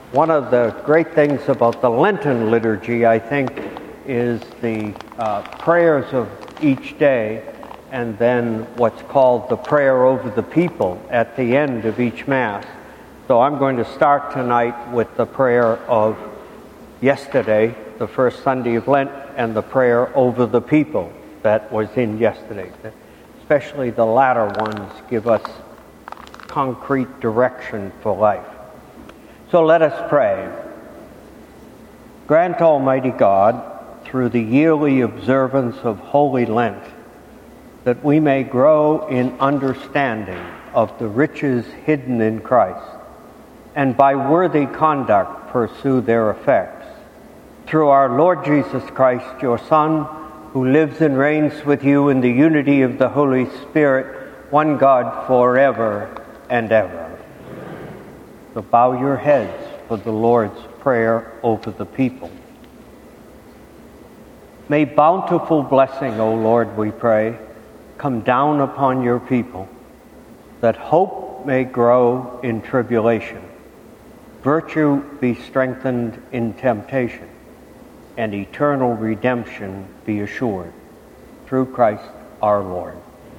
One of the great things about the Lenten liturgy, I think, is the prayers of each day, and then what's called the prayer over the people at the end of each Mass. So I'm going to start tonight with the prayer of yesterday, the first Sunday of Lent, and the prayer over the people that was in yesterday. Especially the latter ones give us concrete direction for life. So let us pray. Grant, Almighty God, through the yearly observance of Holy Lent, that we may grow in understanding of the riches hidden in Christ, and by worthy conduct pursue their effects. Through our Lord Jesus Christ, your Son, who lives and reigns with you in the unity of the Holy Spirit, one God forever and ever. So bow your heads for the Lord's Prayer over the people. May bountiful blessing, O Lord, we pray, come down upon your people, that hope may grow in tribulation, virtue be strengthened in temptation, and eternal redemption be assured. Through Christ our Lord.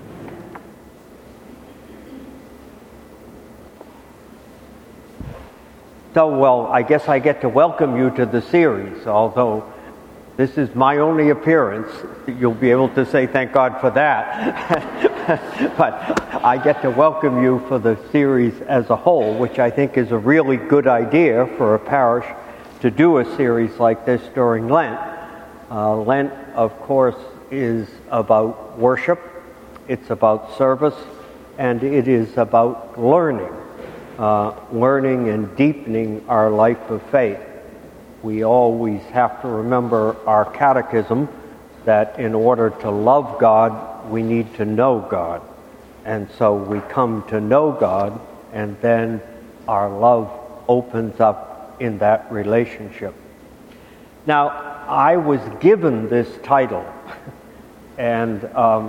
So, well, I guess I get to welcome you to the series, although this is my only appearance. You'll be able to say thank God for that. But I get to welcome you for the series as a whole, which I think is a really good idea for a parish to do a series like this during Lent. Lent, of course, is about worship, it's about service, and it is about learning and deepening our life of faith. We always have to remember our catechism that in order to love God, we need to know God. And so we come to know God, and then our love opens up in that relationship. Now, I was given this title, and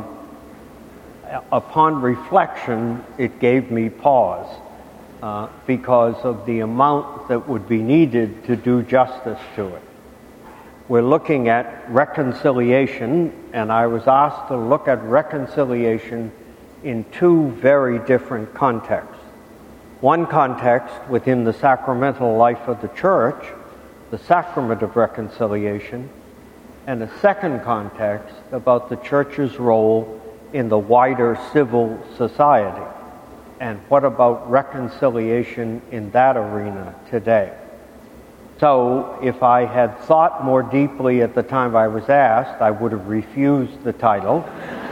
upon reflection, it gave me pause. Because of the amount that would be needed to do justice to it. We're looking at reconciliation, and I was asked to look at reconciliation in two very different contexts. One context within the sacramental life of the Church, the sacrament of reconciliation, and a second context about the Church's role in the wider civil society. And what about reconciliation in that arena today? So if I had thought more deeply at the time I was asked, I would have refused the title.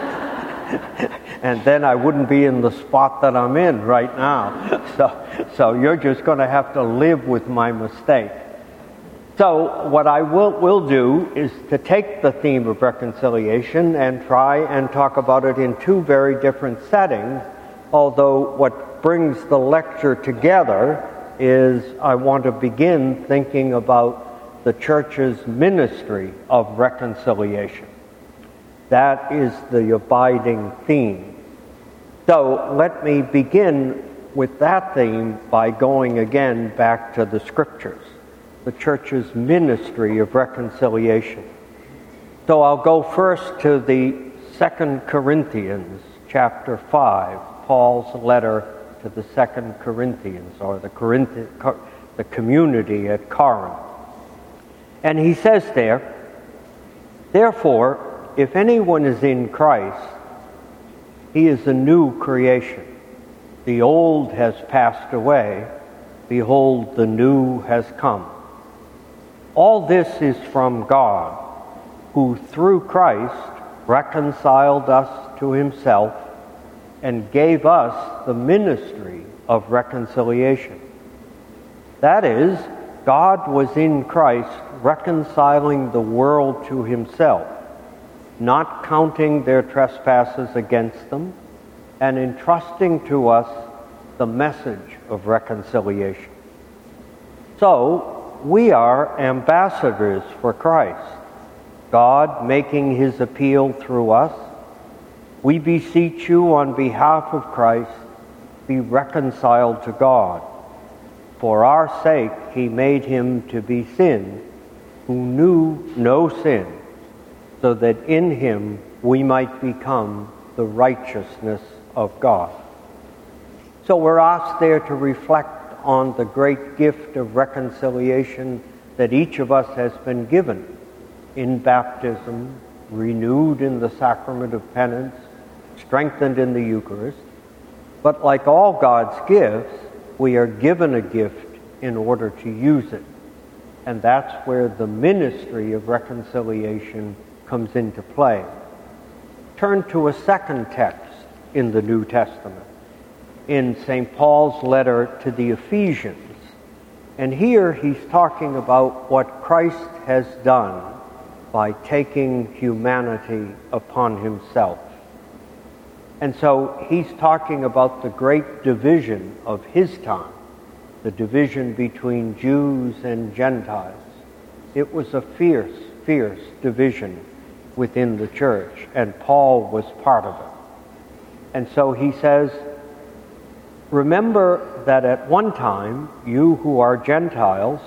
And then I wouldn't be in the spot that I'm in right now. So you're just going to have to live with my mistake. So what I will do is to take the theme of reconciliation and try and talk about it in two very different settings. Although what brings the lecture together is I want to begin thinking about the Church's ministry of reconciliation. That is the abiding theme. So let me begin with that theme by going again back to the Scriptures, the Church's ministry of reconciliation. So I'll go first to the 2 Corinthians chapter 5. Paul's letter to the 2 Corinthians, or the community at Corinth. And he says there, "Therefore, if anyone is in Christ, he is a new creation. The old has passed away. Behold, the new has come. All this is from God, who through Christ reconciled us to himself and gave us the ministry of reconciliation." That is, God was in Christ reconciling the world to himself, not counting their trespasses against them, and entrusting to us the message of reconciliation. So, we are ambassadors for Christ, God making his appeal through us. We beseech you on behalf of Christ, be reconciled to God. For our sake he made him to be sin, who knew no sin, so that in him we might become the righteousness of God. So we're asked there to reflect on the great gift of reconciliation that each of us has been given in baptism, renewed in the sacrament of penance, strengthened in the Eucharist. But like all God's gifts, we are given a gift in order to use it. And that's where the ministry of reconciliation comes into play. Turn to a second text in the New Testament, in St. Paul's letter to the Ephesians. And here he's talking about what Christ has done by taking humanity upon himself. And so he's talking about the great division of his time, the division between Jews and Gentiles. It was a fierce, fierce division within the church, and Paul was part of it. And so he says, remember that at one time, you who are Gentiles,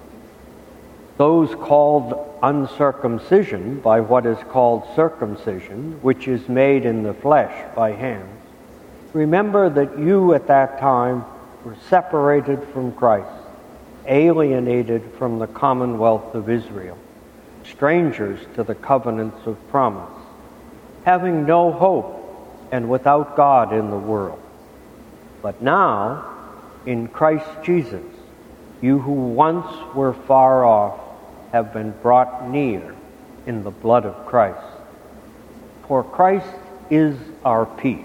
those called uncircumcision by what is called circumcision, which is made in the flesh by hands, remember that you at that time were separated from Christ, alienated from the commonwealth of Israel, strangers to the covenants of promise, having no hope and without God in the world. But now, in Christ Jesus, you who once were far off have been brought near in the blood of Christ. For Christ is our peace,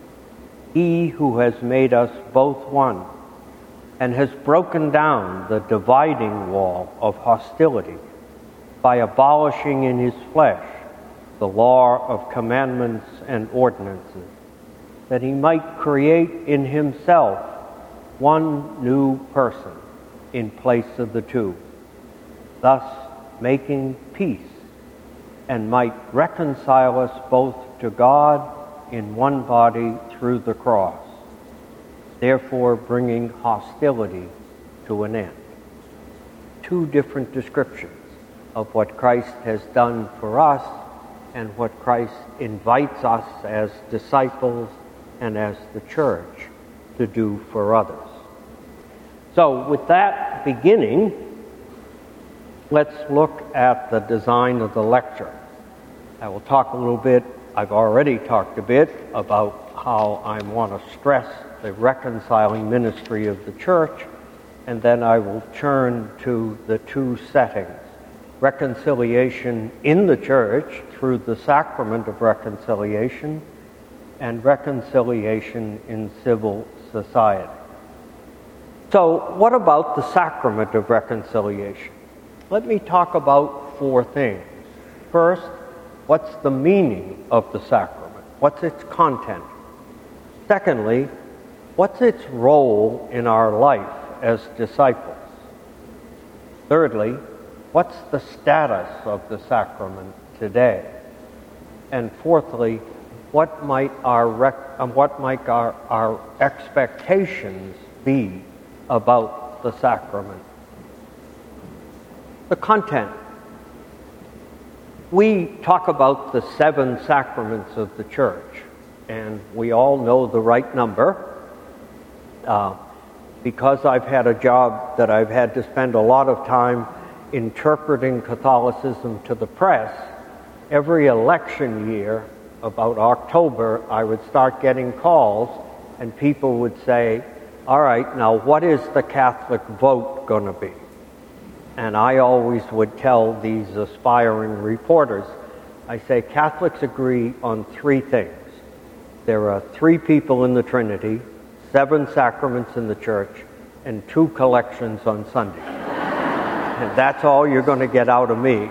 he who has made us both one, and has broken down the dividing wall of hostility by abolishing in his flesh the law of commandments and ordinances, that he might create in himself one new person in place of the two, thus making peace, and might reconcile us both to God in one body through the cross, therefore bringing hostility to an end. Two different descriptions of what Christ has done for us and what Christ invites us as disciples and as the church to do for others. So with that beginning, let's look at the design of the lecture. I will talk a little bit, I've already talked a bit about how I want to stress the reconciling ministry of the church, and then I will turn to the two settings: reconciliation in the church through the sacrament of reconciliation, and reconciliation in civil society. So, what about the sacrament of reconciliation? Let me talk about four things. First, what's the meaning of the sacrament? What's its content? Secondly, what's its role in our life as disciples? Thirdly, what's the status of the sacrament today? And fourthly, what might our expectations be about the sacrament? The content. We talk about the 7 sacraments of the church, and we all know the right number. Because I've had a job that I've had to spend a lot of time interpreting Catholicism to the press, every election year, about October, I would start getting calls, and people would say, all right, now what is the Catholic vote going to be? And I always would tell these aspiring reporters, I say, Catholics agree on 3 things. There are 3 people in the Trinity, 7 sacraments in the church, and 2 collections on Sunday. And that's all you're going to get out of me.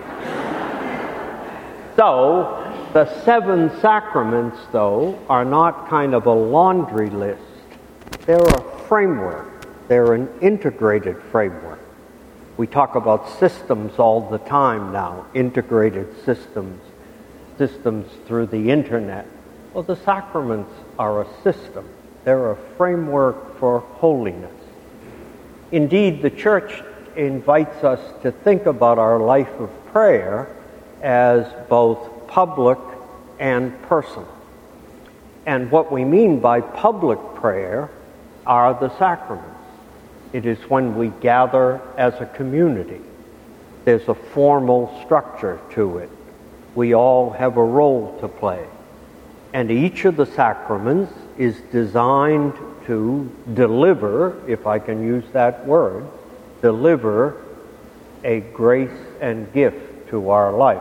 So, the 7 sacraments, though, are not kind of a laundry list. They're a framework. They're an integrated framework. We talk about systems all the time now, integrated systems through the internet. Well, the sacraments are a system. They're a framework for holiness. Indeed, the church invites us to think about our life of prayer as both public and personal. And what we mean by public prayer are the sacraments. It is when we gather as a community. There's a formal structure to it. We all have a role to play. And each of the sacraments is designed to deliver, if I can use that word, deliver a grace and gift to our life.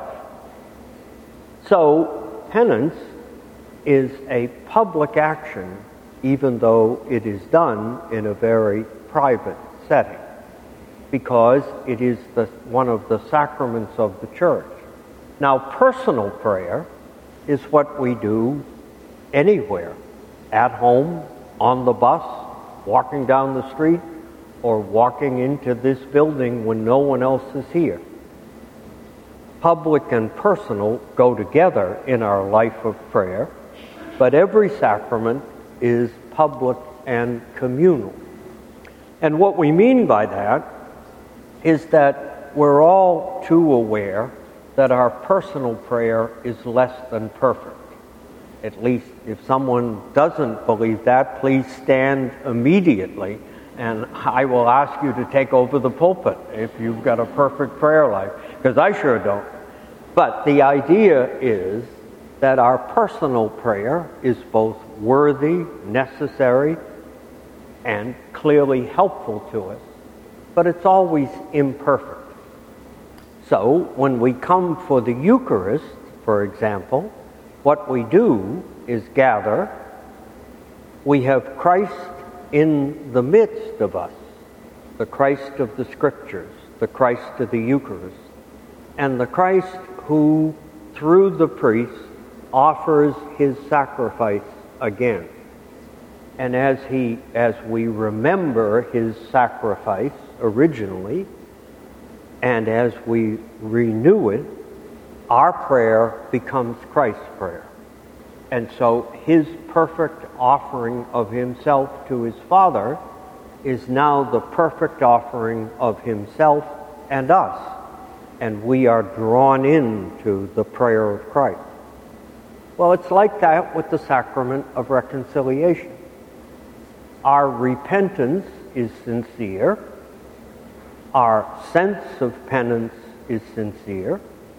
So, penance is a public action, even though it is done in a very private setting, because it is one of the sacraments of the church. Now, personal prayer is what we do anywhere, at home, on the bus, walking down the street, or walking into this building when no one else is here. Public and personal go together in our life of prayer, but every sacrament is public and communal. And what we mean by that is that we're all too aware that our personal prayer is less than perfect. At least if someone doesn't believe that, please stand immediately and I will ask you to take over the pulpit if you've got a perfect prayer life, because I sure don't. But the idea is that our personal prayer is both worthy, necessary, and clearly helpful to us, but it's always imperfect. So when we come for the Eucharist, for example, what we do is gather. We have Christ in the midst of us, the Christ of the Scriptures, the Christ of the Eucharist, and the Christ who, through the priest, offers his sacrifice again. And as we remember his sacrifice originally, and as we renew it, our prayer becomes Christ's prayer. And so his perfect offering of himself to his Father is now the perfect offering of himself and us. And we are drawn into the prayer of Christ. Well, it's like that with the sacrament of reconciliation. Our repentance is sincere. Our sense of penance is sincere.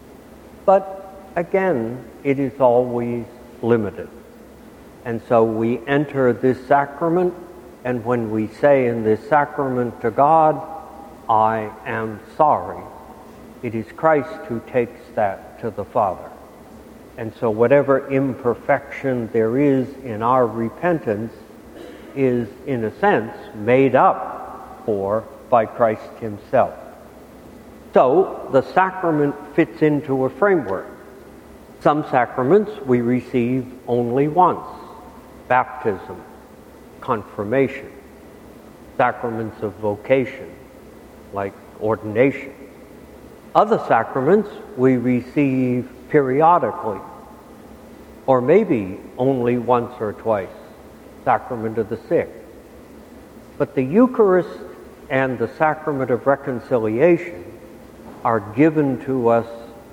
But again, it is always limited. And so we enter this sacrament, and when we say in this sacrament to God, I am sorry, it is Christ who takes that to the Father. And so whatever imperfection there is in our repentance is, in a sense, made up for by Christ himself. So the sacrament fits into a framework. Some sacraments we receive only once: baptism, confirmation, sacraments of vocation, like ordination. Other sacraments we receive periodically, or maybe only once or twice, sacrament of the sick. But the Eucharist and the sacrament of reconciliation are given to us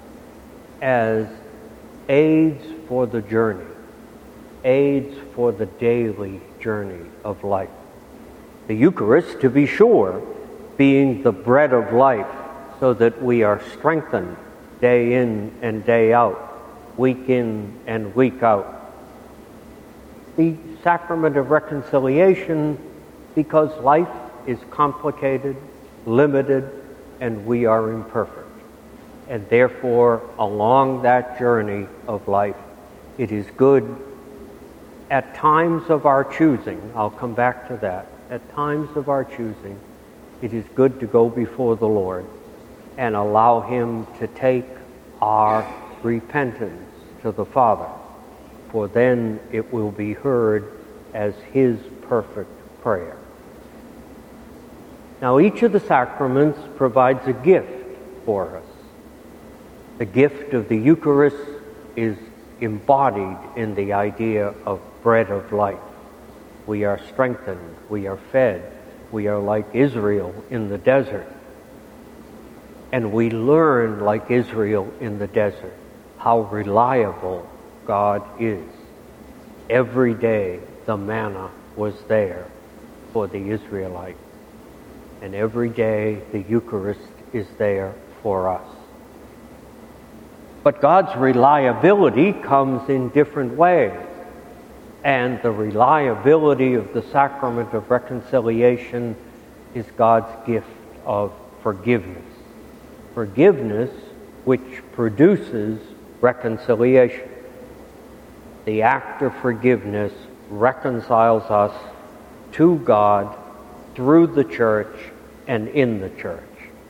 as aids for the journey, aids for the daily journey of life. The Eucharist, to be sure, being the bread of life, so that we are strengthened day in and day out, week in and week out. The sacrament of reconciliation, because life is complicated, limited, and we are imperfect. And therefore, along that journey of life, it is good at times of our choosing, I'll come back to that, at times of our choosing, it is good to go before the Lord and allow him to take our repentance to the Father, for then it will be heard as his perfect prayer. Now, each of the sacraments provides a gift for us. The gift of the Eucharist is embodied in the idea of bread of life. We are strengthened, we are fed, We are like Israel in the desert. And we learn, like Israel in the desert, how reliable God is. Every day the manna was there for the Israelites. And every day the Eucharist is there for us. But God's reliability comes in different ways. And the reliability of the sacrament of reconciliation is God's gift of forgiveness. Forgiveness which produces reconciliation. The act of forgiveness reconciles us to God through the church and in the church.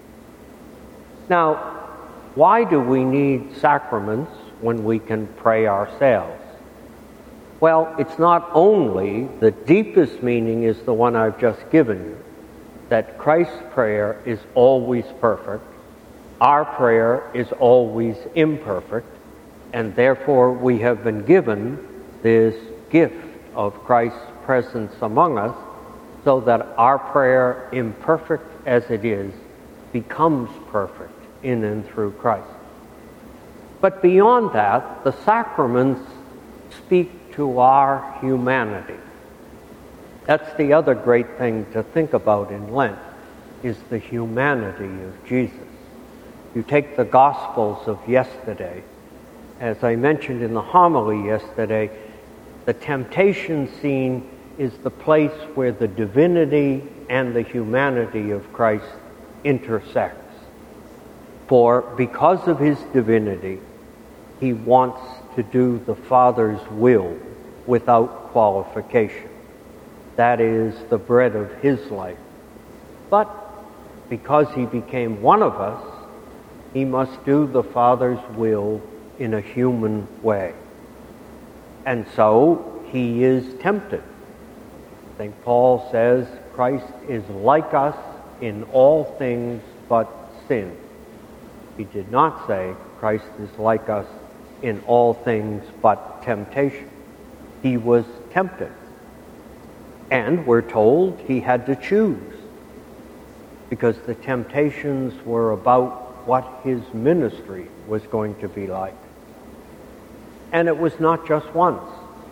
Now, why do we need sacraments when we can pray ourselves? Well, it's not only, the deepest meaning is the one I've just given you, that Christ's prayer is always perfect, our prayer is always imperfect, and therefore we have been given this gift of Christ's presence among us, so that our prayer, imperfect as it is, becomes perfect in and through Christ. But beyond that, the sacraments speak to our humanity. That's the other great thing to think about in Lent, is the humanity of Jesus. You take the Gospels of yesterday. As I mentioned in the homily yesterday, the temptation scene is the place where the divinity and the humanity of Christ intersects. For because of his divinity, he wants to do the Father's will without qualification. That is the bread of his life. But because he became one of us, he must do the Father's will in a human way. And so he is tempted. St. Paul says Christ is like us in all things but sin. He did not say Christ is like us in all things but temptation. He was tempted. And we're told he had to choose, because the temptations were about what his ministry was going to be like. And it was not just once.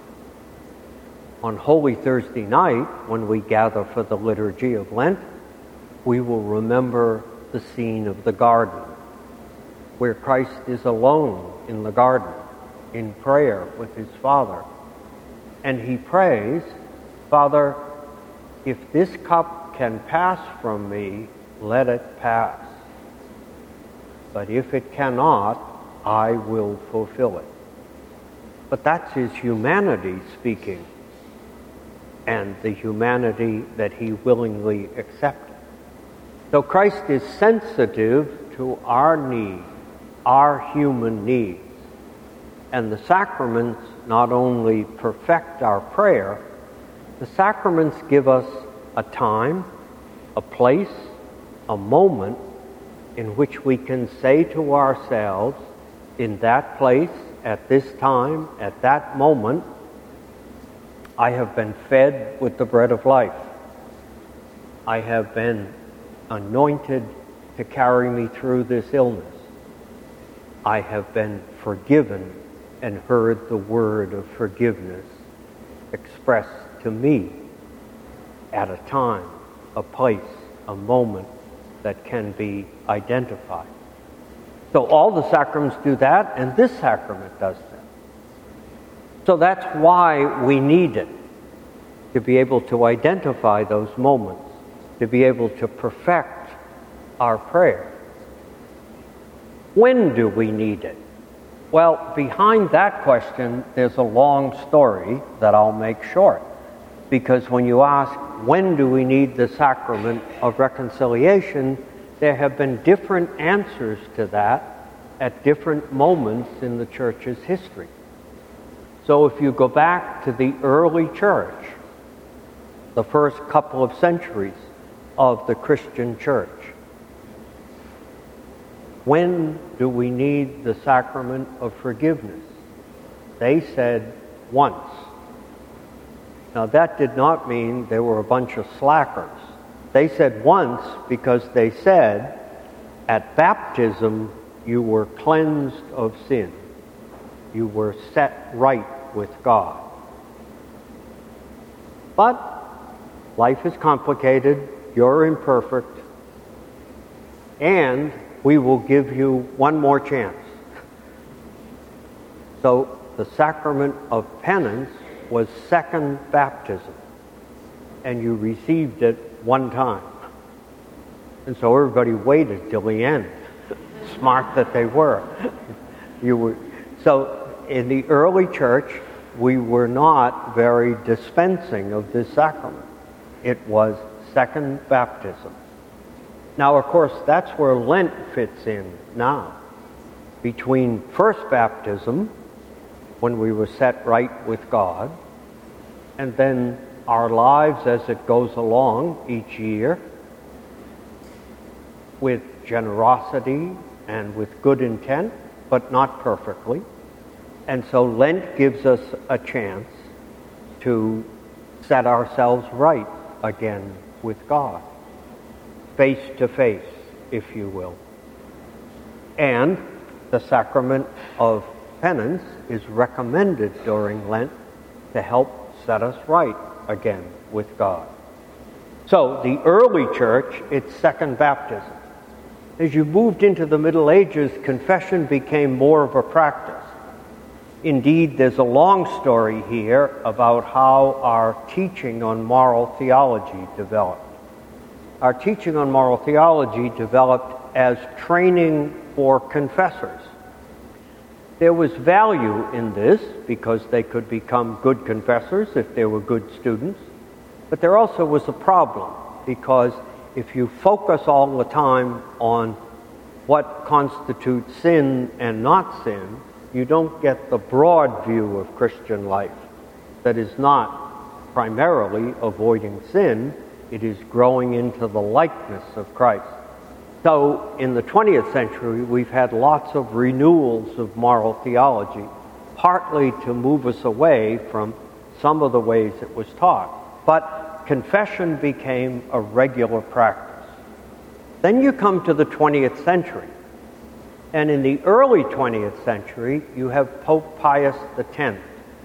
On Holy Thursday night, when we gather for the Liturgy of Lent, we will remember the scene of the garden, where Christ is alone in the garden, in prayer with his Father. And he prays, Father, if this cup can pass from me, let it pass. But if it cannot, I will fulfill it. But that's his humanity speaking, and the humanity that he willingly accepted. So Christ is sensitive to our need, our human needs. And the sacraments not only perfect our prayer, the sacraments give us a time, a place, a moment in which we can say to ourselves, in that place, at this time, at that moment, I have been fed with the bread of life. I have been anointed to carry me through this illness. I have been forgiven and heard the word of forgiveness expressed to me at a time, a place, a moment that can be identified. So all the sacraments do that, and this sacrament does that. So that's why we need it, to be able to identify those moments, to be able to perfect our prayer. When do we need it? Well, behind that question, there's a long story that I'll make short. Because when you ask, when do we need the sacrament of reconciliation, there have been different answers to that at different moments in the Church's history. So if you go back to the early Church, the first couple of centuries of the Christian Church, when do we need the sacrament of forgiveness? They said once. Now that did not mean there were a bunch of slackers They said once because they said at baptism you were cleansed of sin. You were set right with God. But life is complicated. You're imperfect. And we will give you one more chance. So the sacrament of penance was second baptism. And you received it one time. And so everybody waited till the end. Smart that they were. So in the early church, we were not very dispensing of this sacrament. It was second baptism. Now, of course, that's where Lent fits in now. Between first baptism, when we were set right with God, and then our lives as it goes along each year, with generosity and with good intent, but not perfectly. And so Lent gives us a chance to set ourselves right again with God, face to face, if you will. And the sacrament of penance is recommended during Lent to help set us right again with God. So the early church, it's second baptism. As you moved into the Middle Ages, confession became more of a practice. Indeed, there's a long story here about how our teaching on moral theology developed. Our teaching on moral theology developed as training for confessors. There was value in this because they could become good confessors if they were good students. But there also was a problem because if you focus all the time on what constitutes sin and not sin, you don't get the broad view of Christian life that is not primarily avoiding sin, it is growing into the likeness of Christ. So in the 20th century, we've had lots of renewals of moral theology, partly to move us away from some of the ways it was taught. But confession became a regular practice. Then you come to the 20th century. And in the early 20th century, you have Pope Pius X.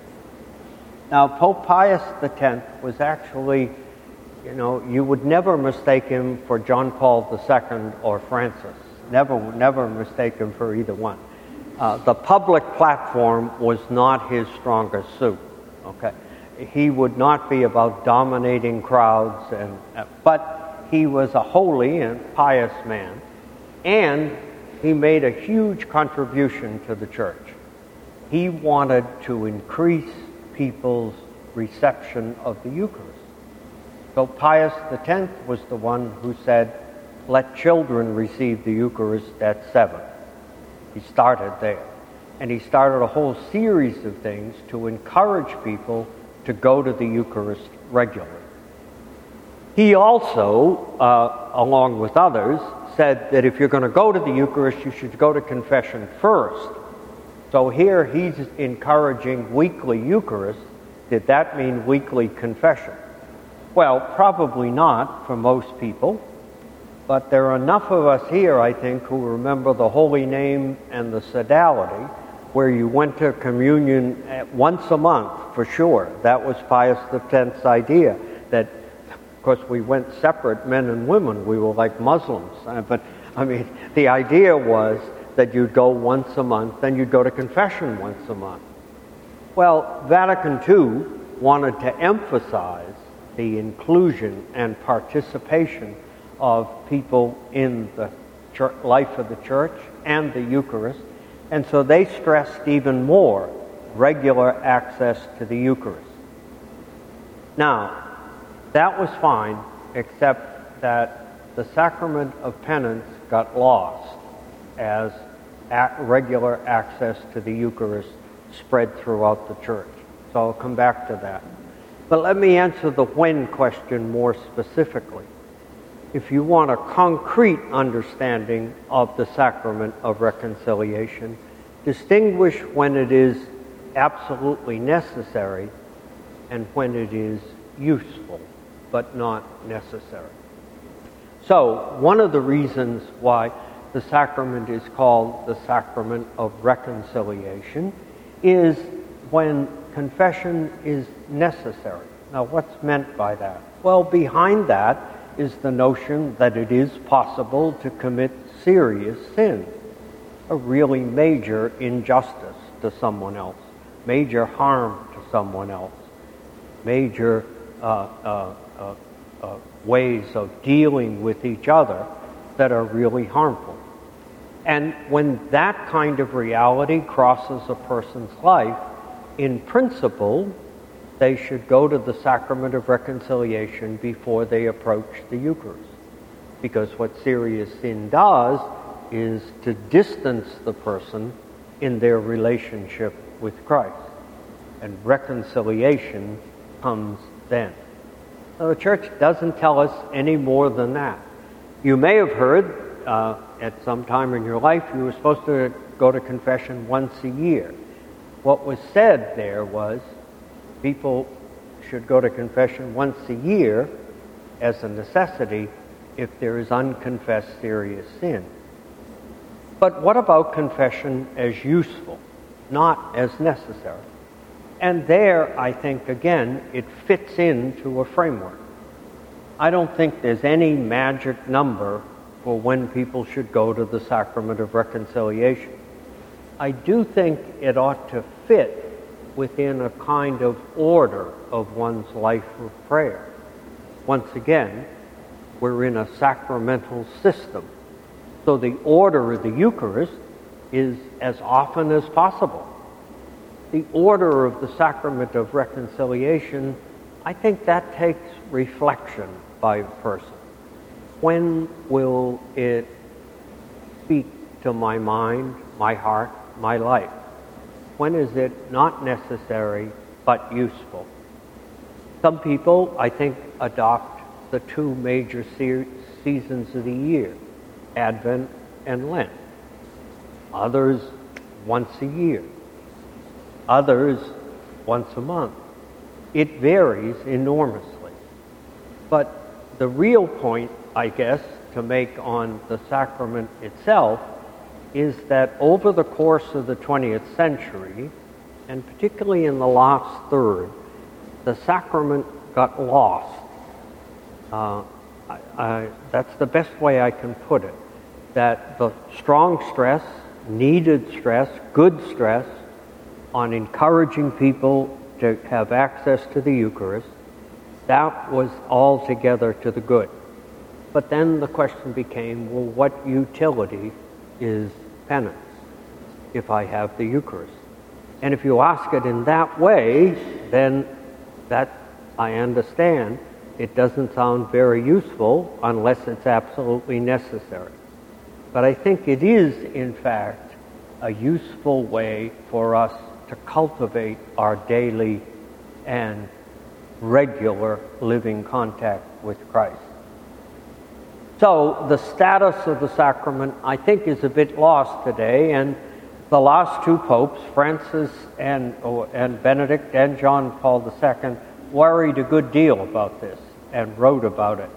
Now, Pope Pius X was actually, you would never mistake him for John Paul II or Francis. Never mistake him for either one. The public platform was not his strongest suit. Okay, he would not be about dominating crowds, but he was a holy and pious man, and he made a huge contribution to the church. He wanted to increase people's reception of the Eucharist. So Pius X was the one who said, let children receive the Eucharist at 7. He started there. And he started a whole series of things to encourage people to go to the Eucharist regularly. He also, along with others, said that if you're going to go to the Eucharist, you should go to confession first. So here he's encouraging weekly Eucharist. Did that mean weekly confession? Well, probably not for most people, but there are enough of us here, I think, who remember the Holy Name and the Sodality, where you went to communion once a month, for sure. That was Pius X's idea, that, of course, we went separate, men and women. We were like Muslims. But, the idea was that you'd go once a month, then you'd go to confession once a month. Well, Vatican II wanted to emphasize the inclusion and participation of people in the life of the church and the Eucharist, and so they stressed even more regular access to the Eucharist. Now, that was fine, except that the sacrament of penance got lost as regular access to the Eucharist spread throughout the church. So I'll come back to that. But let me answer the when question more specifically. If you want a concrete understanding of the sacrament of reconciliation, distinguish when it is absolutely necessary and when it is useful but not necessary. So, one of the reasons why the sacrament is called the sacrament of reconciliation is when confession is necessary. Now, what's meant by that? Well, behind that is the notion that it is possible to commit serious sin, a really major injustice to someone else, major harm to someone else, major ways of dealing with each other that are really harmful. And when that kind of reality crosses a person's life, in principle, they should go to the sacrament of reconciliation before they approach the Eucharist. Because what serious sin does is to distance the person in their relationship with Christ. And reconciliation comes then. Now, the Church doesn't tell us any more than that. You may have heard at some time in your life you were supposed to go to confession once a year. What was said there was people should go to confession once a year as a necessity if there is unconfessed serious sin. But what about confession as useful, not as necessary? And there, I think, again, it fits into a framework. I don't think there's any magic number for when people should go to the sacrament of reconciliation. I do think it ought to fit within a kind of order of one's life of prayer. Once again, we're in a sacramental system. So the order of the Eucharist is as often as possible. The order of the sacrament of reconciliation, I think that takes reflection by a person. When will it speak to my mind, my heart, my life? When is it not necessary but useful? Some people, I think, adopt the two major seasons of the year, Advent and Lent. Others once a year. Others once a month. It varies enormously. But the real point, I guess, to make on the sacrament itself is that over the course of the 20th century, and particularly in the last third, the sacrament got lost. That's the best way I can put it. That the strong stress, needed stress, good stress on encouraging people to have access to the Eucharist, that was altogether to the good. But then the question became, well, what utility is penance if I have the Eucharist? And if you ask it in that way, then that, I understand, it doesn't sound very useful unless it's absolutely necessary. But I think it is, in fact, a useful way for us to cultivate our daily and regular living contact with Christ. So the status of the sacrament, I think, is a bit lost today, and the last two popes, Francis and Benedict and John Paul II, worried a good deal about this and wrote about it.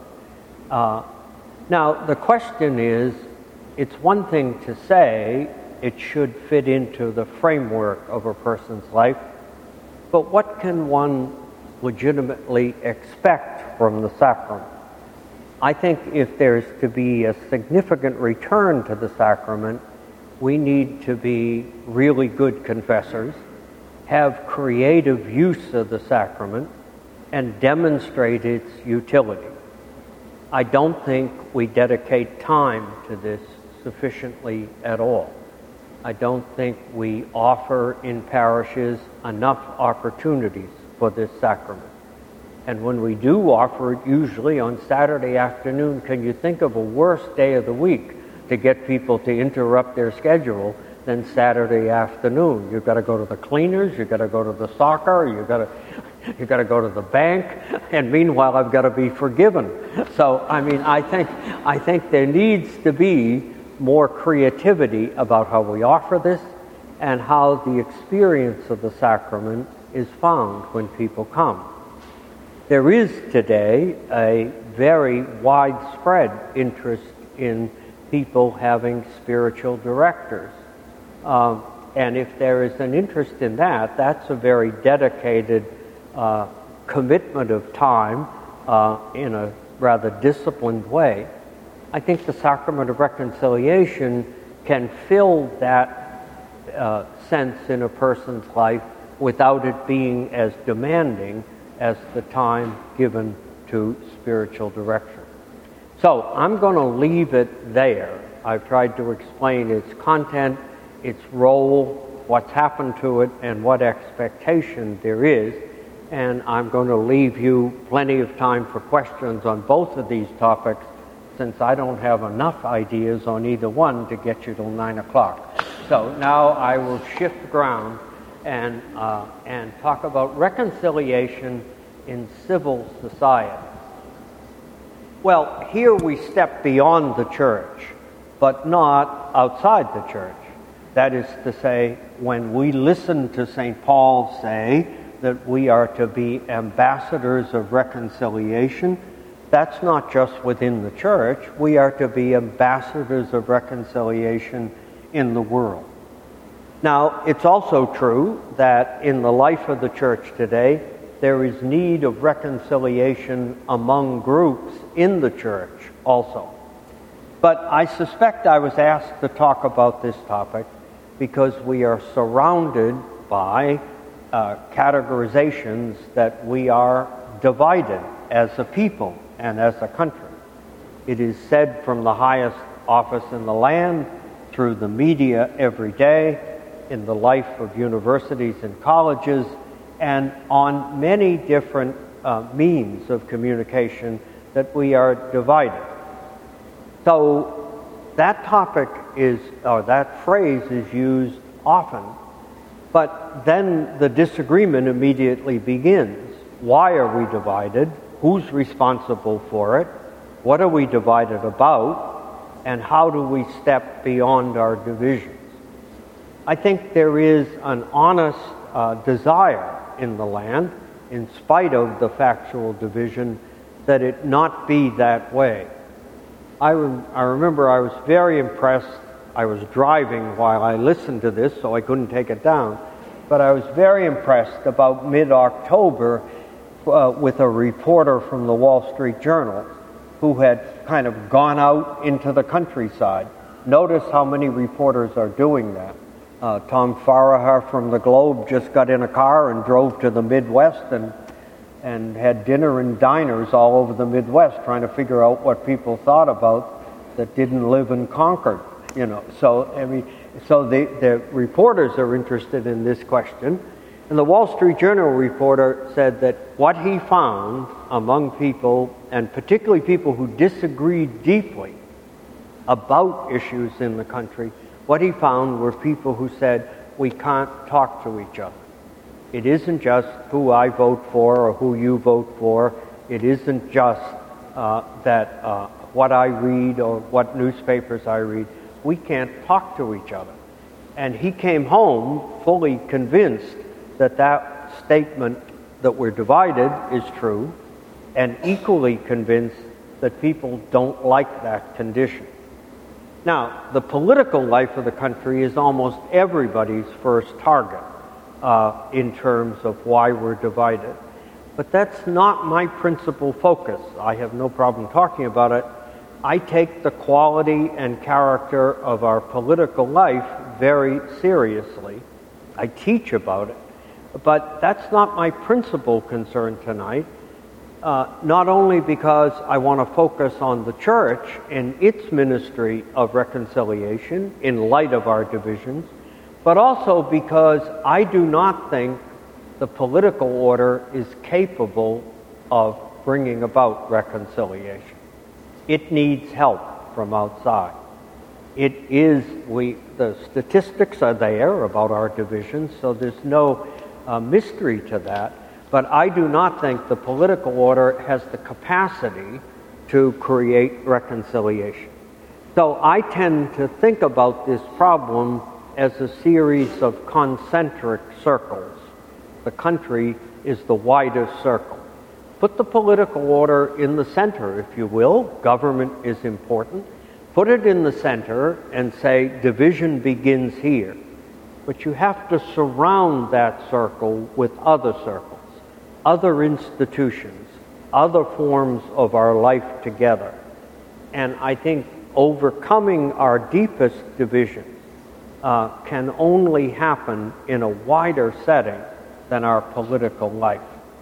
Now, the question is, it's one thing to say it should fit into the framework of a person's life, but what can one legitimately expect from the sacrament? I think if there's to be a significant return to the sacrament, we need to be really good confessors, have creative use of the sacrament, and demonstrate its utility. I don't think we dedicate time to this sufficiently at all. I don't think we offer in parishes enough opportunities for this sacrament. And when we do offer it, usually on Saturday afternoon, can you think of a worse day of the week to get people to interrupt their schedule than Saturday afternoon? You've got to go to the cleaners, you've got to go to the soccer, you've got to go to the bank, and meanwhile I've got to be forgiven. So, I mean, I think there needs to be more creativity about how we offer this and how the experience of the sacrament is found when people come. There is today a very widespread interest in people having spiritual directors. And if there is an interest in that, that's a very dedicated commitment of time in a rather disciplined way. I think the sacrament of reconciliation can fill that sense in a person's life without it being as demanding as the time given to spiritual direction. So I'm going to leave it there. I've tried to explain its content, its role, what's happened to it, and what expectation there is. And I'm going to leave you plenty of time for questions on both of these topics, since I don't have enough ideas on either one to get you till 9 o'clock. So now I will shift ground and talk about reconciliation in civil society. Well, here we step beyond the church, but not outside the church. That is to say, when we listen to St. Paul say that we are to be ambassadors of reconciliation, that's not just within the church. We are to be ambassadors of reconciliation in the world. Now, it's also true that in the life of the church today, there is need of reconciliation among groups in the church also. But I suspect I was asked to talk about this topic because we are surrounded by categorizations that we are divided as a people and as a country. It is said from the highest office in the land, through the media every day, in the life of universities and colleges, and on many different means of communication, that we are divided. So that topic is, or that phrase is used often, but then the disagreement immediately begins. Why are we divided? Who's responsible for it? What are we divided about? And how do we step beyond our divisions? I think there is an honest desire in the land, in spite of the factual division, that it not be that way. I remember I was very impressed. I was driving while I listened to this, so I couldn't take it down. But I was very impressed about mid-October with a reporter from the Wall Street Journal who had kind of gone out into the countryside. Notice how many reporters are doing that. Tom Farahar from the Globe just got in a car and drove to the Midwest and had dinner in diners all over the Midwest trying to figure out what people thought about that didn't live in Concord. So the reporters are interested in this question. And the Wall Street Journal reporter said that what he found among people, and particularly people who disagreed deeply about issues in the country, what he found were people who said, we can't talk to each other. It isn't just who I vote for or who you vote for. It isn't just what I read or what newspapers I read. We can't talk to each other. And he came home fully convinced that that statement that we're divided is true, and equally convinced that people don't like that condition. Now, the political life of the country is almost everybody's first target in terms of why we're divided. But that's not my principal focus. I have no problem talking about it. I take the quality and character of our political life very seriously. I teach about it. But that's not my principal concern tonight, not only because I want to focus on the church and its ministry of reconciliation in light of our divisions, but also because I do not think the political order is capable of bringing about reconciliation. It needs help from outside. The statistics are there about our divisions, so there's no mystery to that, but I do not think the political order has the capacity to create reconciliation. So I tend to think about this problem as a series of concentric circles. The country is the widest circle. Put the political order in the center, if you will. Government is important. Put it in the center and say division begins here. But you have to surround that circle with other circles, other institutions, other forms of our life together. And I think overcoming our deepest divisions can only happen in a wider setting than our political life.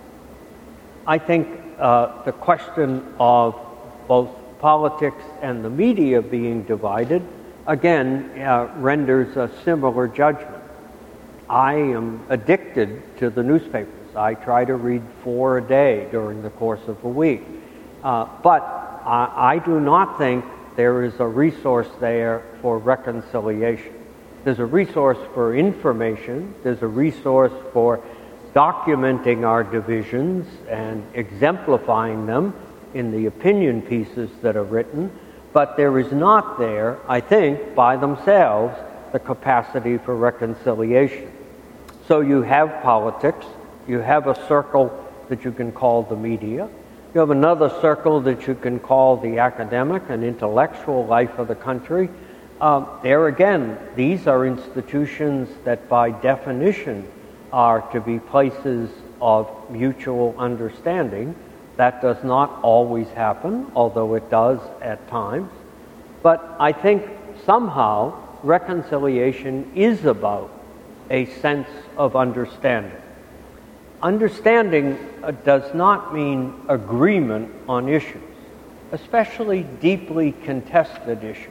I think the question of both politics and the media being divided, again, renders a similar judgment. I am addicted to the newspapers. I try to read 4 a day during the course of a week. But I do not think there is a resource there for reconciliation. There's a resource for information. There's a resource for documenting our divisions and exemplifying them in the opinion pieces that are written, but there is not there, I think, by themselves, the capacity for reconciliation. So you have politics, you have a circle that you can call the media, you have another circle that you can call the academic and intellectual life of the country. There again, these are institutions that by definition are to be places of mutual understanding. That does not always happen, although it does at times. But I think somehow reconciliation is about a sense of understanding. Understanding does not mean agreement on issues, especially deeply contested issues.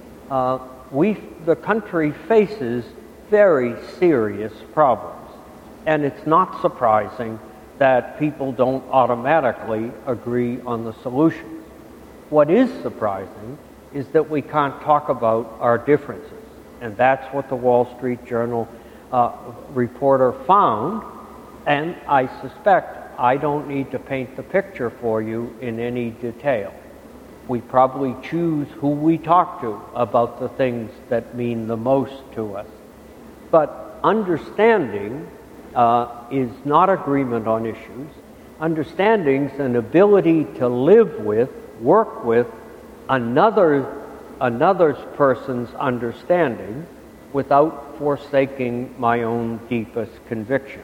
The country faces very serious problems. And it's not surprising that people don't automatically agree on the solutions. What is surprising is that we can't talk about our differences. And that's what the Wall Street Journal reporter found. And I suspect I don't need to paint the picture for you in any detail. We probably choose who we talk to about the things that mean the most to us. But understanding is not agreement on issues. Understanding's an ability to live with, work with another person's understanding without forsaking my own deepest convictions.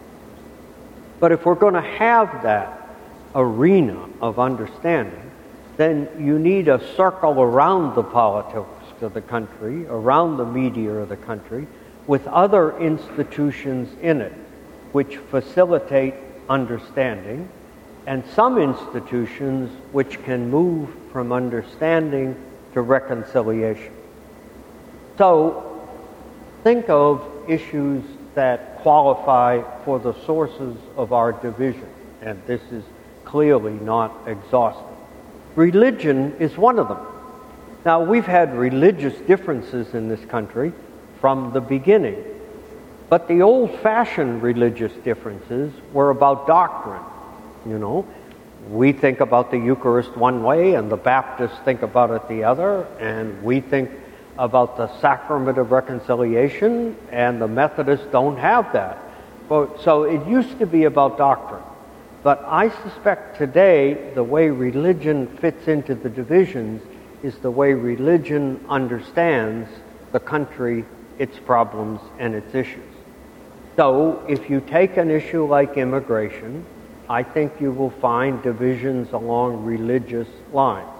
But if we're going to have that arena of understanding, then you need a circle around the politics of the country, around the media of the country, with other institutions in it which facilitate understanding, and some institutions which can move from understanding to reconciliation. So think of issues that qualify for the sources of our division, and this is clearly not exhaustive. Religion is one of them. Now, we've had religious differences in this country from the beginning. But the old-fashioned religious differences were about doctrine. We think about the Eucharist one way, and the Baptists think about it the other, and we think about the sacrament of reconciliation, and the Methodists don't have that. So it used to be about doctrine. But I suspect today the way religion fits into the divisions is the way religion understands the country, its problems, and its issues. So if you take an issue like immigration, I think you will find divisions along religious lines.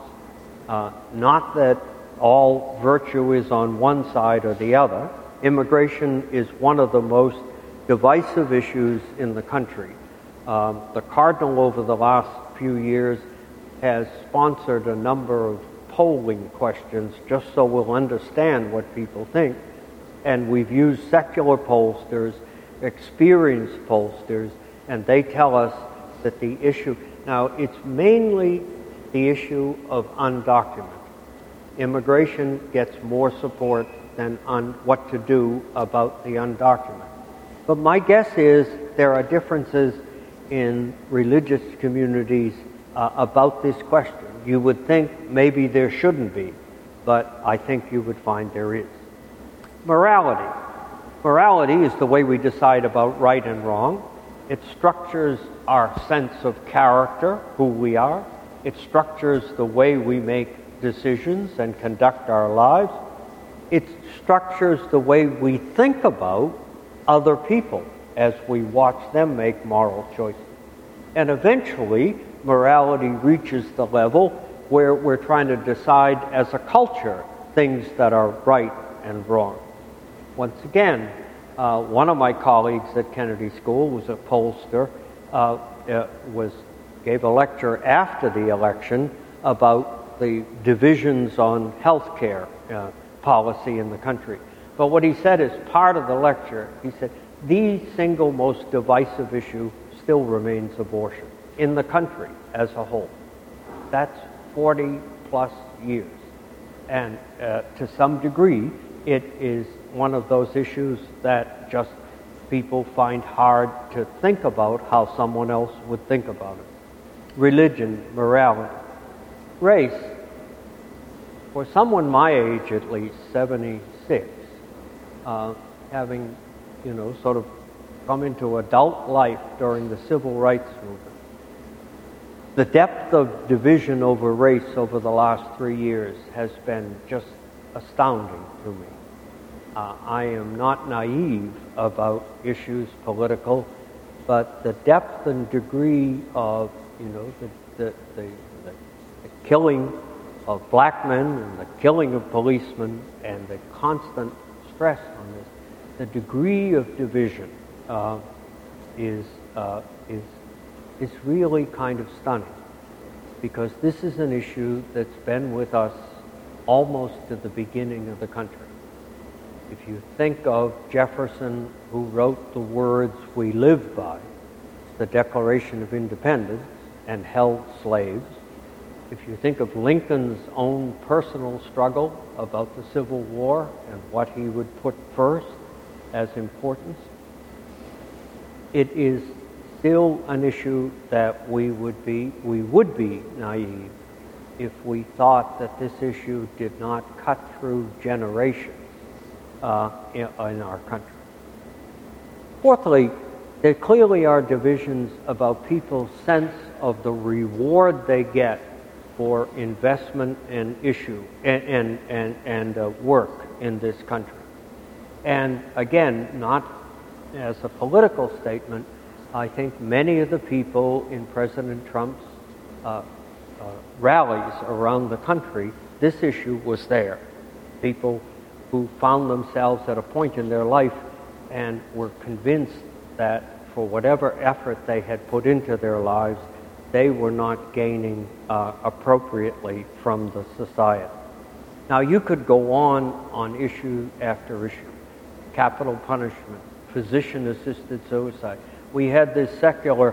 Not that all virtue is on one side or the other. Immigration is one of the most divisive issues in the country. The Cardinal over the last few years has sponsored a number of polling questions just so we'll understand what people think. And we've used secular pollsters, experienced pollsters, and they tell us that the issue, now it's mainly the issue of undocumented. Immigration gets more support than on what to do about the undocumented. But my guess is there are differences in religious communities about this question. You would think maybe there shouldn't be, but I think you would find there is. Morality. Morality is the way we decide about right and wrong. It structures our sense of character, who we are. It structures the way we make decisions and conduct our lives. It structures the way we think about other people as we watch them make moral choices. And eventually, morality reaches the level where we're trying to decide as a culture things that are right and wrong. Once again, one of my colleagues at Kennedy School was a pollster, gave a lecture after the election about the divisions on health care policy in the country. But what he said as part of the lecture, he said, the single most divisive issue still remains abortion in the country as a whole. That's 40 plus years. And to some degree, it is one of those issues that just people find hard to think about how someone else would think about it. Religion, morality, race. For someone my age, at least, 76, having, sort of come into adult life during the civil rights movement, the depth of division over race over the last 3 years has been just astounding to me. I am not naive about issues political, but the depth and degree of, the killing of black men and the killing of policemen and the constant stress on this, the degree of division is really kind of stunning, because this is an issue that's been with us almost to the beginning of the country. If you think of Jefferson, who wrote the words we live by, the Declaration of Independence, and held slaves, if you think of Lincoln's own personal struggle about the Civil War and what he would put first as importance, it is still an issue that we would be naive if we thought that this issue did not cut through generations in our country. Fourthly, there clearly are divisions about people's sense of the reward they get for investment and issue and work in this country. And again, not as a political statement, I think many of the people in President Trump's rallies around the country, this issue was there. People who found themselves at a point in their life and were convinced that for whatever effort they had put into their lives, they were not gaining appropriately from the society. Now, you could go on issue after issue. Capital punishment, physician-assisted suicide. We had this secular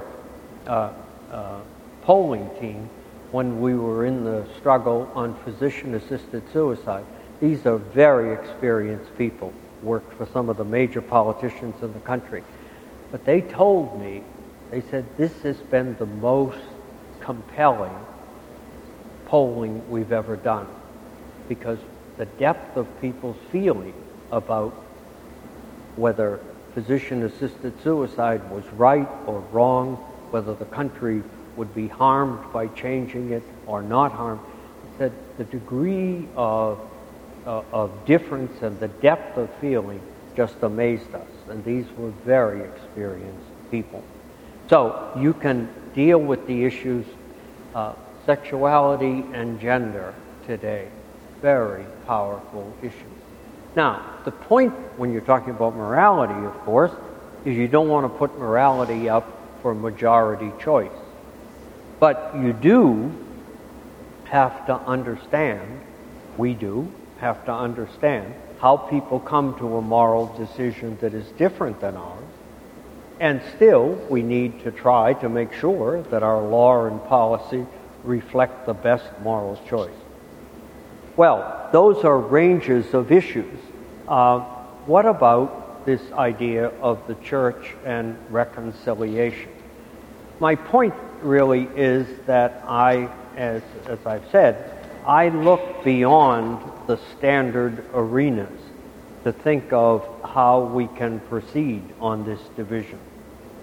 polling team when we were in the struggle on physician-assisted suicide. These are very experienced people, worked for some of the major politicians in the country. But they told me, they said, this has been the most compelling polling we've ever done, because the depth of people's feeling about whether physician-assisted suicide was right or wrong, whether the country would be harmed by changing it or not harmed, that the degree of difference and the depth of feeling just amazed us. And these were very experienced people. So you can deal with the issues, sexuality and gender today, very powerful issues. Now, the point when you're talking about morality, of course, is you don't want to put morality up for majority choice. But you do have to understand, we do have to understand, how people come to a moral decision that is different than ours. And still, we need to try to make sure that our law and policy reflect the best moral choice. Well, those are ranges of issues. What about this idea of the church and reconciliation? My point really is that as I've said, I look beyond the standard arenas to think of how we can proceed on this division.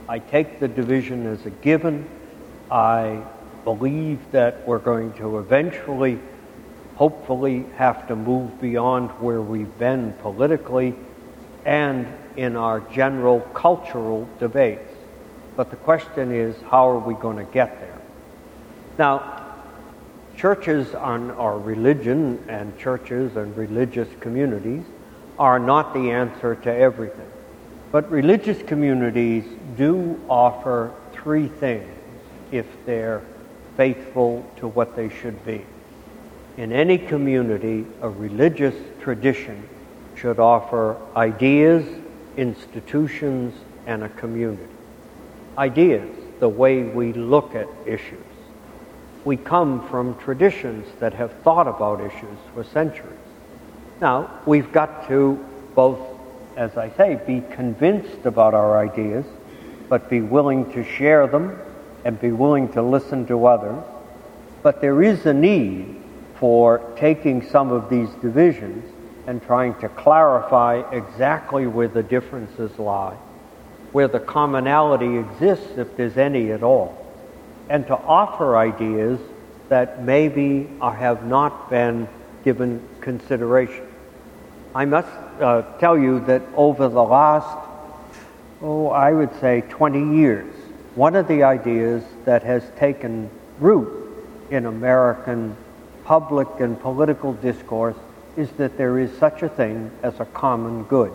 I take the division as a given. I believe that we're going to eventually, hopefully, have to move beyond where we've been politically and in our general cultural debates. But the question is, how are we going to get there? Now, churches or religion and churches and religious communities are not the answer to everything. But religious communities do offer three things if they're faithful to what they should be. In any community, a religious tradition should offer ideas, institutions, and a community. Ideas, the way we look at issues. We come from traditions that have thought about issues for centuries. Now, we've got to both, as I say, be convinced about our ideas, but be willing to share them and be willing to listen to others. But there is a need for taking some of these divisions and trying to clarify exactly where the differences lie, where the commonality exists, if there's any at all, and to offer ideas that maybe have not been given consideration. I must tell you that over the last, I would say 20 years, one of the ideas that has taken root in American public and political discourse is that there is such a thing as a common good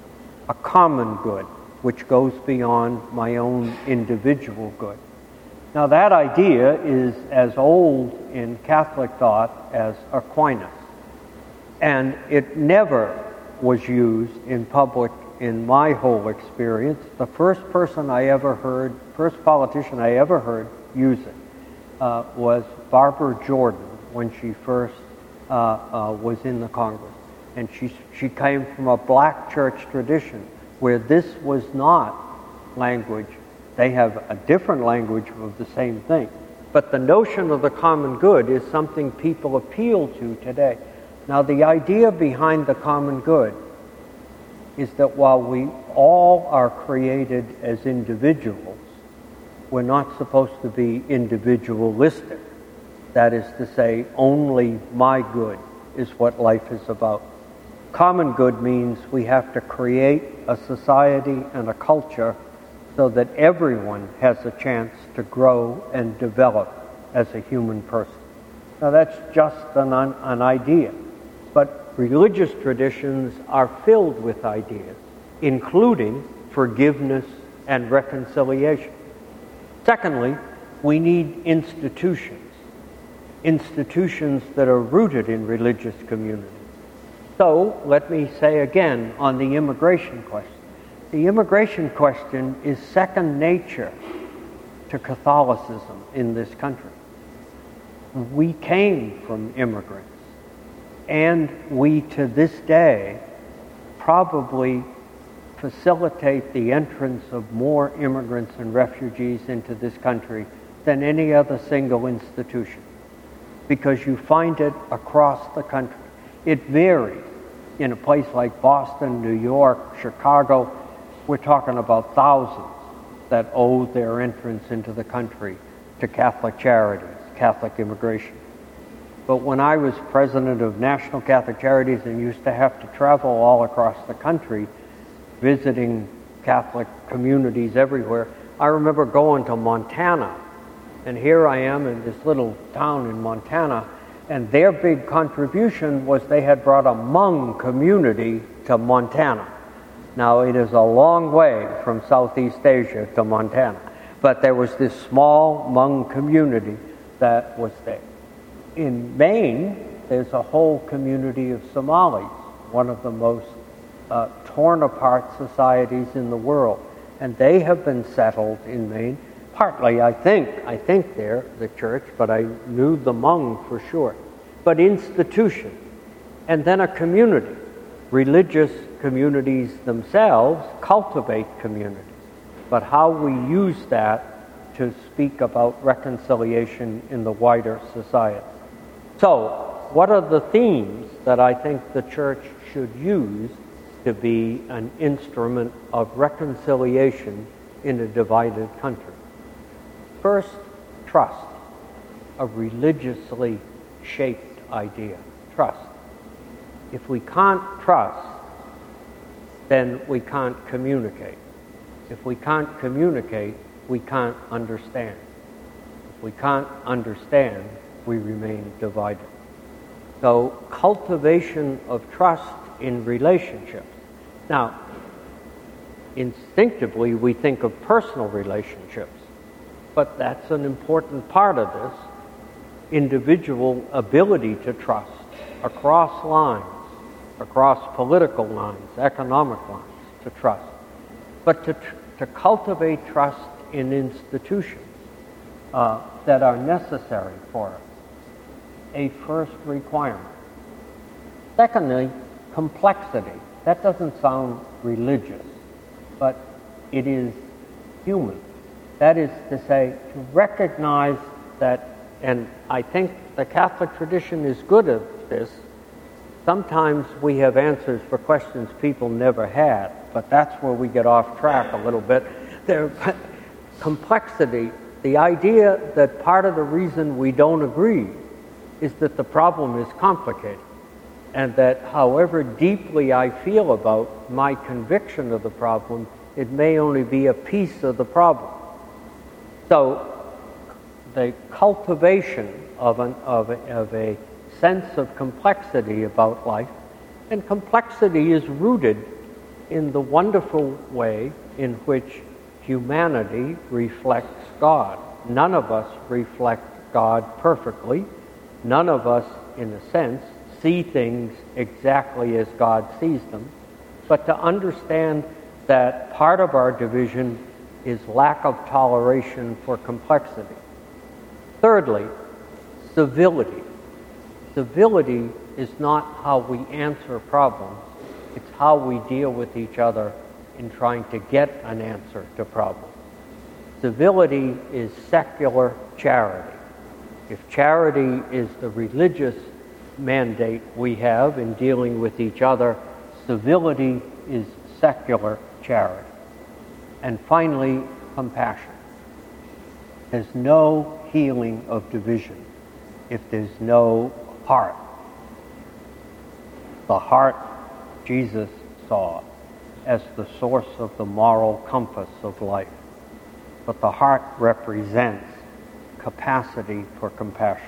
which goes beyond my own individual good. Now that idea is as old in Catholic thought as Aquinas, and it never was used in public in my whole experience. The first politician I ever heard use it was Barbara Jordan when she first was in the Congress. And she came from a black church tradition where this was not language. They have a different language of the same thing. But the notion of the common good is something people appeal to today. Now, the idea behind the common good is that while we all are created as individuals, we're not supposed to be individualistic. That is to say, only my good is what life is about. Common good means we have to create a society and a culture so that everyone has a chance to grow and develop as a human person. Now that's just an idea, but religious traditions are filled with ideas, including forgiveness and reconciliation. Secondly, we need institutions that are rooted in religious communities. So, let me say again on the immigration question. The immigration question is second nature to Catholicism in this country. We came from immigrants, and we, to this day, probably facilitate the entrance of more immigrants and refugees into this country than any other single institution, because you find it across the country. It varies. In a place like Boston, New York, Chicago, we're talking about thousands that owe their entrance into the country to Catholic Charities, Catholic immigration. But when I was president of National Catholic Charities and used to have to travel all across the country visiting Catholic communities everywhere, I remember going to Montana. And here I am in this little town in Montana, and their big contribution was they had brought a Hmong community to Montana. Now, it is a long way from Southeast Asia to Montana, but there was this small Hmong community that was there. In Maine, there's a whole community of Somalis, one of the most torn apart societies in the world, and they have been settled in Maine. Partly, I think they're the church, but I knew the Hmong for sure. But institution, and then a community. Religious communities themselves cultivate communities. But how we use that to speak about reconciliation in the wider society. So, what are the themes that I think the church should use to be an instrument of reconciliation in a divided country. First, trust, a religiously shaped idea. Trust. If we can't trust, then we can't communicate. If we can't communicate, we can't understand. If we can't understand, we remain divided. So, cultivation of trust in relationships. Now, instinctively, we think of personal relationships, but that's an important part of this. Individual ability to trust across lines, across political lines, economic lines, to trust. But to cultivate trust in institutions that are necessary for us, a first requirement. Secondly, complexity. That doesn't sound religious, but it is human. That is to say, to recognize that, and I think the Catholic tradition is good at this. Sometimes we have answers for questions people never had, but that's where we get off track a little bit. Complexity, the idea that part of the reason we don't agree is that the problem is complicated, and that however deeply I feel about my conviction of the problem, it may only be a piece of the problem. So the cultivation of a sense of complexity about life, and complexity is rooted in the wonderful way in which humanity reflects God. None of us reflect God perfectly. None of us, in a sense, see things exactly as God sees them. But to understand that part of our division is lack of toleration for complexity. Thirdly, civility. Civility is not how we answer problems. It's how we deal with each other in trying to get an answer to problems. Civility is secular charity. If charity is the religious mandate we have in dealing with each other, civility is secular charity. And finally, compassion. There's no healing of division if there's no heart. The heart Jesus saw as the source of the moral compass of life. But the heart represents capacity for compassion.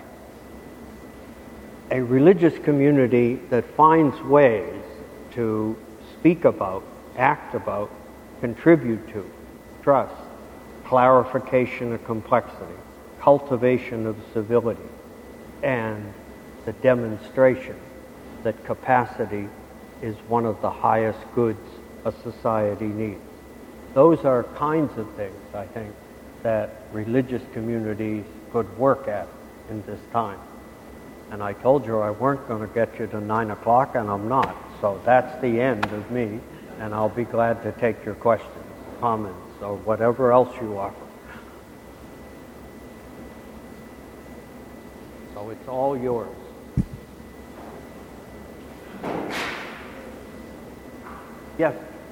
A religious community that finds ways to speak about, act about, contribute to, trust, clarification of complexity, cultivation of civility, and the demonstration that capacity is one of the highest goods a society needs. Those are kinds of things, I think, that religious communities could work at in this time. And I told you I weren't going to get you to 9 o'clock, and I'm not. So that's the end of me, and I'll be glad to take your questions, comments, or whatever else you offer. So it's all yours. Yes?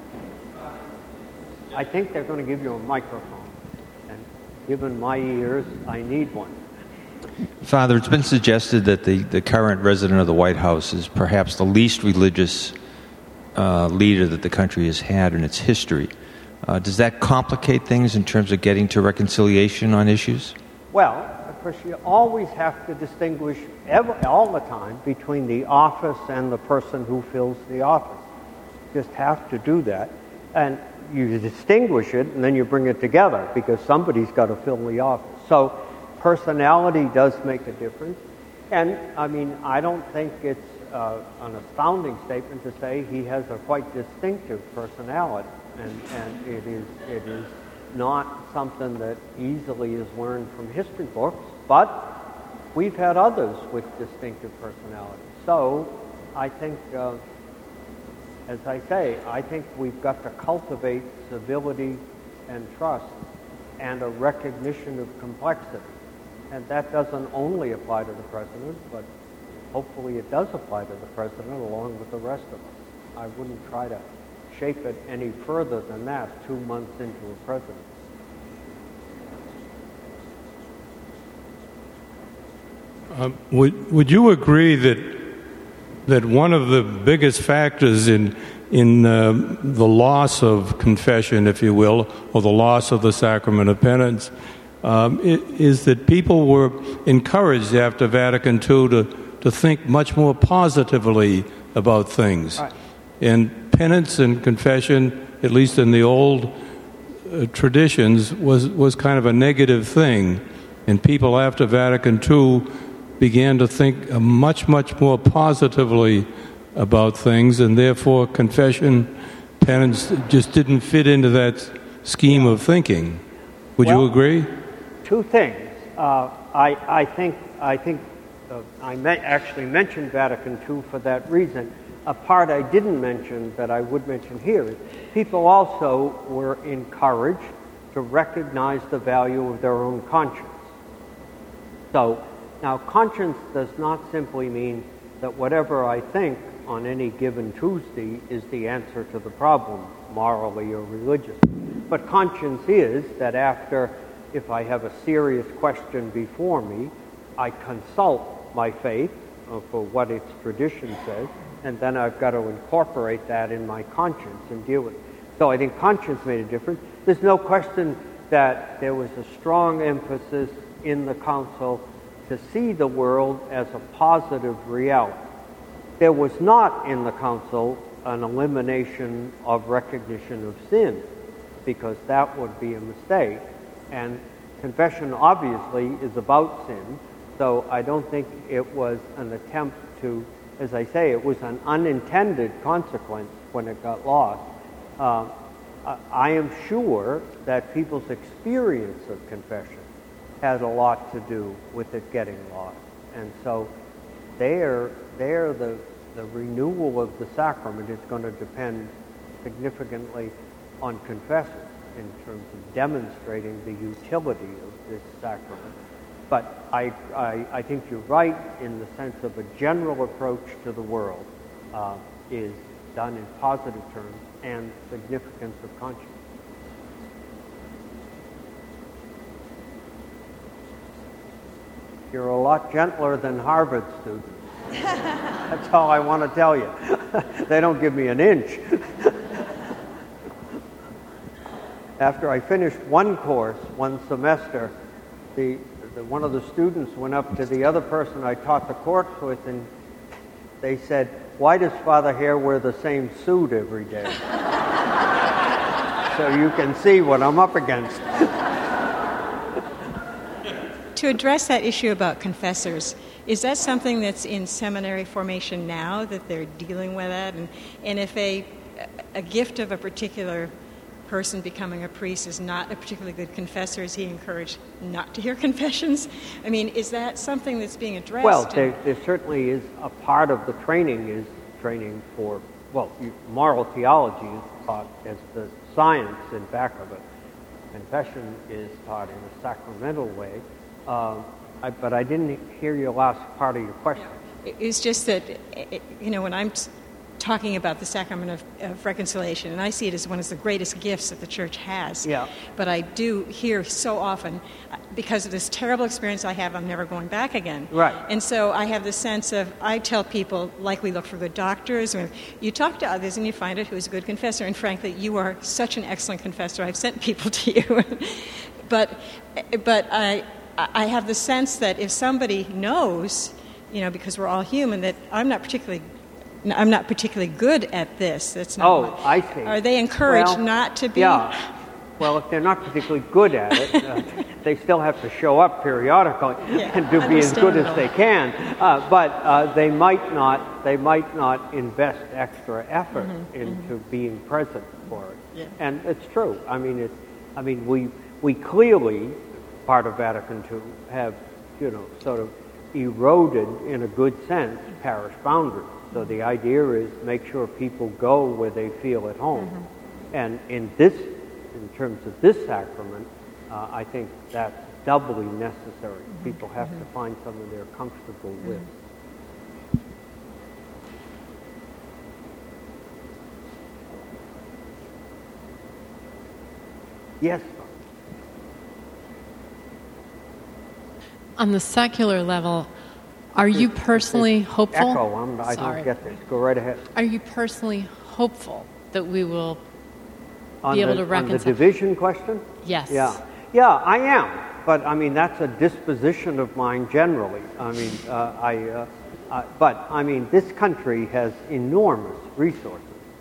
I think they're going to give you a microphone. And given my ears, I need one. Father, it's been suggested that the current resident of the White House is perhaps the least religious leader that the country has had in its history. Does that complicate things in terms of getting to reconciliation on issues? Well, of course, you always have to distinguish all the time between the office and the person who fills the office. You just have to do that. And you distinguish it, and then you bring it together, because somebody's got to fill the office. So personality does make a difference. And, I mean, I don't think it's an astounding statement to say he has a quite distinctive personality. And it is not something that easily is learned from history books, but we've had others with distinctive personalities. So I think, as I say, I think we've got to cultivate civility and trust and a recognition of complexity. And that doesn't only apply to the president, but hopefully it does apply to the president along with the rest of us. I wouldn't try to shape it any further than that 2 months into a presidency. Would you agree that one of the biggest factors in the loss of confession, if you will, or the loss of the sacrament of penance, is that people were encouraged after Vatican II to think much more positively about things? Right. And penance and confession, at least in the old traditions, was kind of a negative thing. And people after Vatican II began to think much, much more positively about things, and therefore confession, penance just didn't fit into that scheme of thinking. Would you agree? Two things. I think I actually mentioned Vatican II for that reason. A part I didn't mention that I would mention here is people also were encouraged to recognize the value of their own conscience. So now conscience does not simply mean that whatever I think on any given Tuesday is the answer to the problem, morally or religiously. But conscience is that if I have a serious question before me, I consult my faith for what its tradition says, and then I've got to incorporate that in my conscience and deal with it. So I think conscience made a difference. There's no question that there was a strong emphasis in the council to see the world as a positive reality. There was not in the council an elimination of recognition of sin, because that would be a mistake. And confession obviously is about sin, so I don't think it was an attempt to, as I say, it was an unintended consequence when it got lost. I am sure that people's experience of confession had a lot to do with it getting lost. And so the renewal of the sacrament is going to depend significantly on confessors in terms of demonstrating the utility of this sacrament. But I think you're right in the sense of a general approach to the world is done in positive terms and significance of conscience. You're a lot gentler than Harvard students. That's all I want to tell you. They don't give me an inch. After I finished one course, one semester, one of the students went up to the other person I taught the course with, and they said, "Why does Father Hare wear the same suit every day?" So you can see what I'm up against. To address that issue about confessors, is that something that's in seminary formation now, that they're dealing with that? And if a gift of a particular person becoming a priest is not a particularly good confessor, is he encouraged not to hear confessions? I mean, is that something that's being addressed? Well, there certainly is a part of the training for, moral theology is taught as the science in back of it. Confession is taught in a sacramental way. But I didn't hear your last part of your question. It's just that, when I'm talking about the sacrament of reconciliation, and I see it as one of the greatest gifts that the church has. Yeah. But I do hear so often, because of this terrible experience I have, I'm never going back again. Right. And so I have the sense of, I tell people, like we look for good doctors, or you talk to others and you find out who's a good confessor, and frankly, you are such an excellent confessor. I've sent people to you. But I have the sense that if somebody knows, because we're all human, that I'm not particularly good at this. That's not. I see. Are they encouraged not to be? Yeah. Well, if they're not particularly good at it, they still have to show up periodically and to be as good as they can. But they might not invest extra effort into being present for it. Yeah. And it's true. We clearly, part of Vatican II, have sort of eroded, in a good sense, parish boundaries. So the idea is make sure people go where they feel at home. And in terms of this sacrament, I think that's doubly necessary. People have to find someone they're comfortable with. Yes. On the secular level, Are you personally hopeful? Echo, I don't get this. Go right ahead. Are you personally hopeful that we will be able to reconcile? On the division question? Yes. Yeah, I am. But, I mean, that's a disposition of mine generally. I mean, but, I mean, this country has enormous resources,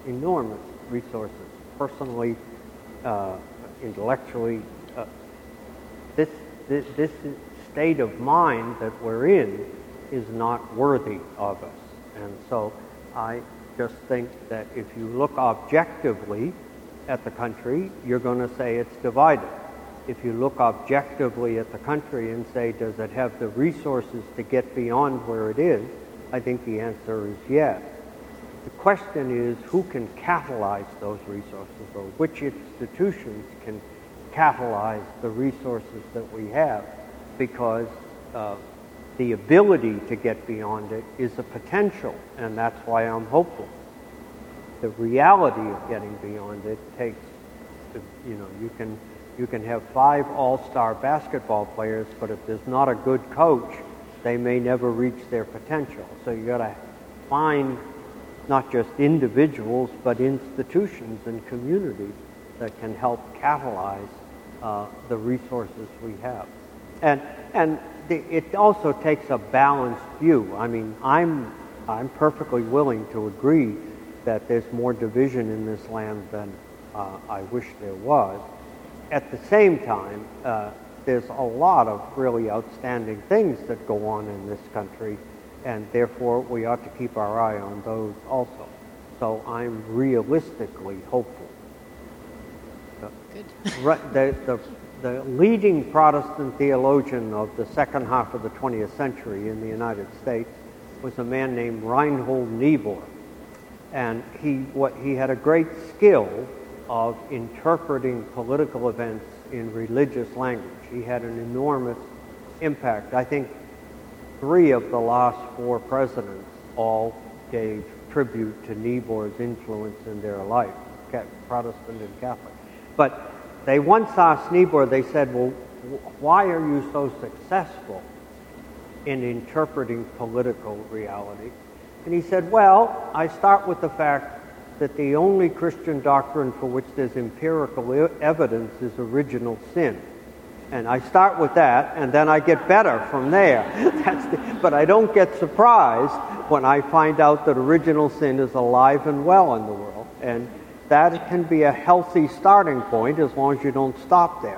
personally, intellectually. This state of mind that we're in is not worthy of us. And so I just think that if you look objectively at the country, you're going to say it's divided. If you look objectively at the country and say, does it have the resources to get beyond where it is, I think the answer is yes. The question is, who can catalyze those resources, or which institutions can catalyze the resources that we have? Because the ability to get beyond it is a potential, and that's why I'm hopeful. The reality of getting beyond it takes, you can have 5 all-star basketball players, but if there's not a good coach, they may never reach their potential. So you got to find not just individuals, but institutions and communities that can help catalyze the resources we have. And it also takes a balanced view. I mean, I'm perfectly willing to agree that there's more division in this land than I wish there was. At the same time, there's a lot of really outstanding things that go on in this country, and therefore we ought to keep our eye on those also. So I'm realistically hopeful. Good. The leading Protestant theologian of the second half of the 20th century in the United States was a man named Reinhold Niebuhr. And he had a great skill of interpreting political events in religious language. He had an enormous impact. I think 3 of the last 4 presidents all gave tribute to Niebuhr's influence in their life, Protestant and Catholic. But they once asked Niebuhr, they said, well, why are you so successful in interpreting political reality? And he said, well, I start with the fact that the only Christian doctrine for which there's empirical evidence is original sin. And I start with that, and then I get better from there. But I don't get surprised when I find out that original sin is alive and well in the world. And that can be a healthy starting point as long as you don't stop there.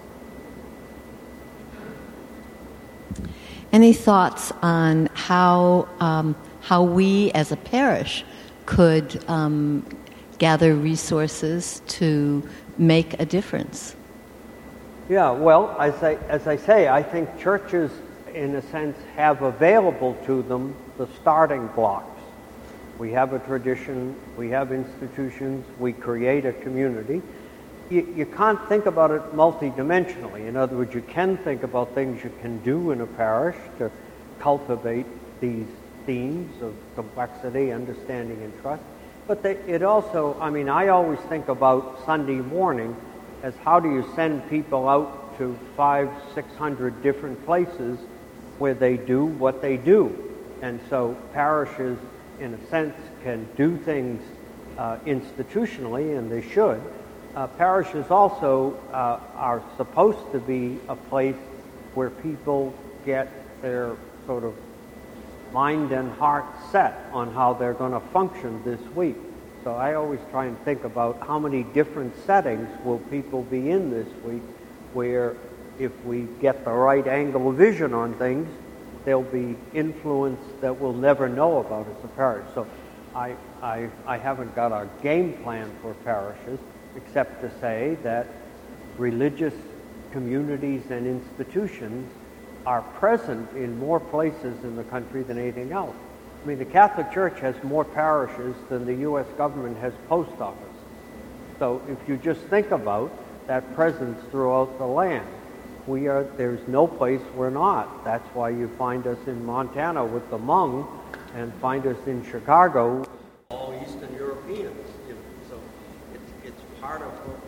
Any thoughts on how we as a parish could gather resources to make a difference? Yeah, well, as I say, I think churches, in a sense, have available to them the starting blocks. We have a tradition, we have institutions, we create a community. You can't think about it multidimensionally. In other words, you can think about things you can do in a parish to cultivate these themes of complexity, understanding, and trust. But it also, I mean, I always think about Sunday morning as how do you send people out to 500-600 different places where they do what they do. And so parishes, in a sense, can do things institutionally, and they should. Parishes also are supposed to be a place where people get their sort of mind and heart set on how they're going to function this week. So I always try and think about how many different settings will people be in this week where if we get the right angle of vision on things, there'll be influence that we'll never know about as a parish. So I haven't got a game plan for parishes except to say that religious communities and institutions are present in more places in the country than anything else. I mean, the Catholic Church has more parishes than the U.S. government has post offices. So if you just think about that presence throughout the land, there's no place we're not. That's why you find us in Montana with the Hmong and find us in Chicago, all Eastern Europeans. So it's part of what